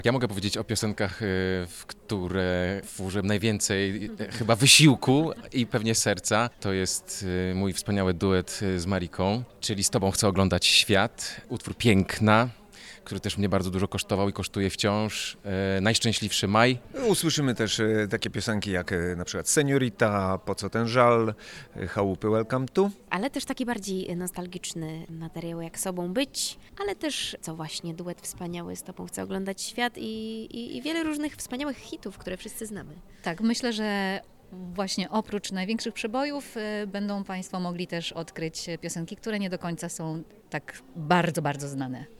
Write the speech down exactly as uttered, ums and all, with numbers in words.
Ja mogę powiedzieć o piosenkach, y, w które włożyłem najwięcej y, chyba wysiłku i pewnie serca. To jest y, mój wspaniały duet y, z Mariką, czyli Z tobą chcę oglądać świat. Utwór Piękna, który też mnie bardzo dużo kosztował i kosztuje wciąż. Y, Najszczęśliwszy maj. Usłyszymy też e, takie piosenki jak e, na przykład Seniorita, Po co ten żal, e, Chałupy Welcome to. Ale też taki bardziej nostalgiczny materiał jak Sobą być, ale też co właśnie duet wspaniały Z tobą chcę oglądać świat i, i, i wiele różnych wspaniałych hitów, które wszyscy znamy. Tak, myślę, że właśnie oprócz największych przebojów y, będą Państwo mogli też odkryć piosenki, które nie do końca są tak bardzo, bardzo znane.